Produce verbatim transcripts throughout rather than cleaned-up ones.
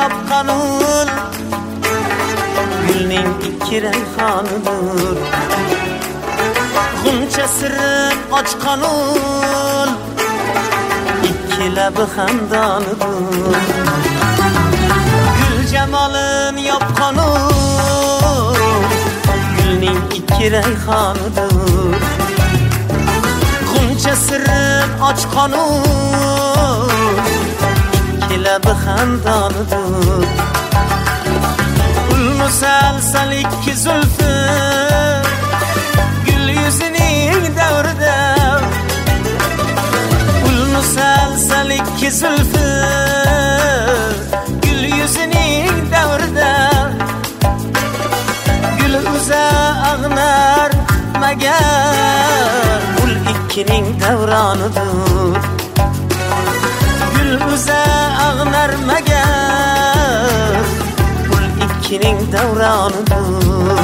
yapkan ul, gülning ikki rayhonidir. G'uncha sirrin ochgan ul, ikki labi xandonidir. Gül jamolin yapkan ul, gülning ikki rayhonidir. G'uncha sirrin ochgan ul, ikki labi xandonidir. Ul musalsal ikki zulfi, gül yüzining davrida. Ul musalsal ikki zulfi, gül yüzining davrida. Gül uza ag'nar magar, ul ikkining davronidir. Gül uza ag'nar magar, ul ikkining davronidir.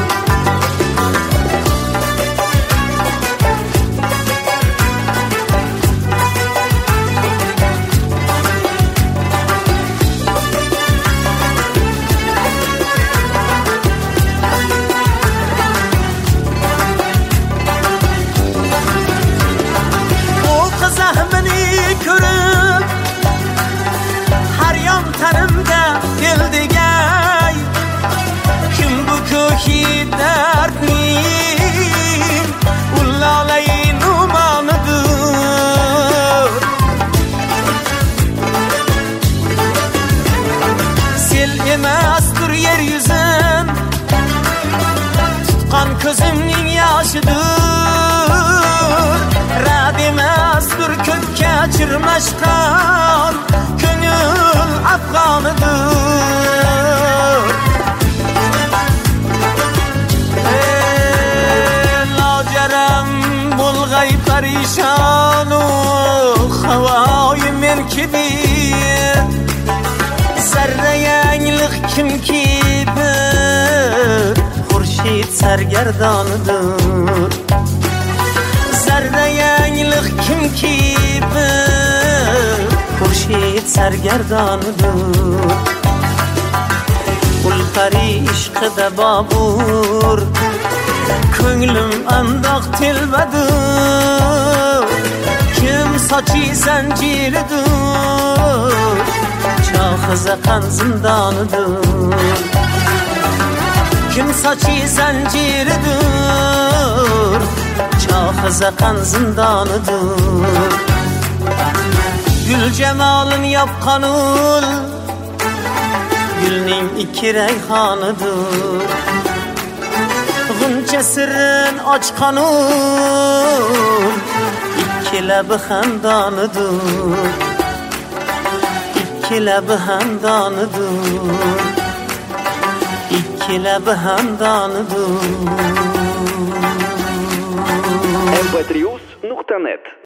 Körüp har yon tanimda dildegay, kim bu ko'hi dardning ulalay numonidir. Sel emasdir yer yuzin, tutqan ko'zimning yoshidir. Rad emasdir ko'kka chirmashqan, ko'ngil afg'onidir. Lojaram bo'lg'ay parishonu, havoyi menki bir zarra yanglik kimki bir xurshid sargardonidir. Zarra yanglik kimki bir xurshid sargardonidir. Ul pari ishqida bobur, ko'nglim andoq telbadir. Kim sochi zanjiridir, chohizaqan zindonidir. Kim sochi zanjiridir, chohizaqan zindonidir. Gül jamolin yapkan ul, gülning ikki rayhonidir. G'uncha sirrin ochgan ul, ikki labi xandonidir. Ikki labi xandonidir. Ikki labi xandonidir. эм пэ три ю эс точка нет